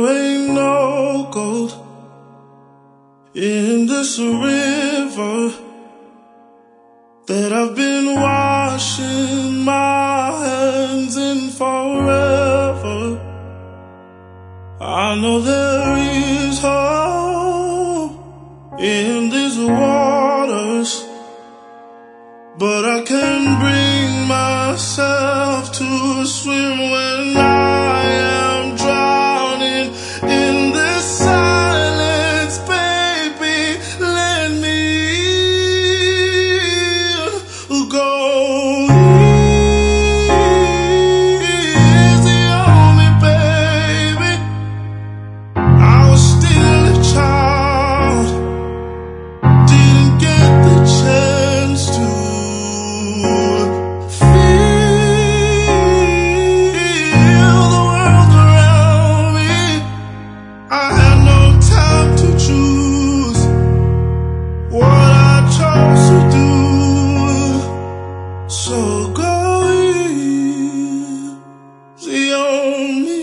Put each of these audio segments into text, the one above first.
ain't no gold in this river that I've been washing my hands in forever. I know there is hope in these waters, but I can't bring myself to swim when I am drowning in this silence. Baby, let me go. Easy on me, baby. I was still a child, didn't get the chance to feel the world around me. I had no time to choose what I chose to do. So go easy on me.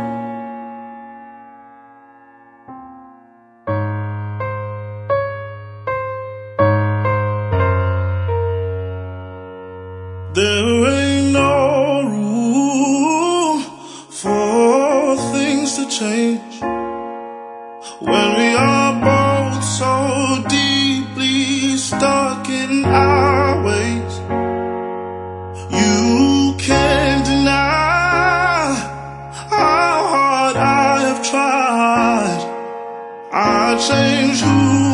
There ain't no room for things to change when we are both so deeply stuck in our ways. You can't deny how hard I have tried. I changed who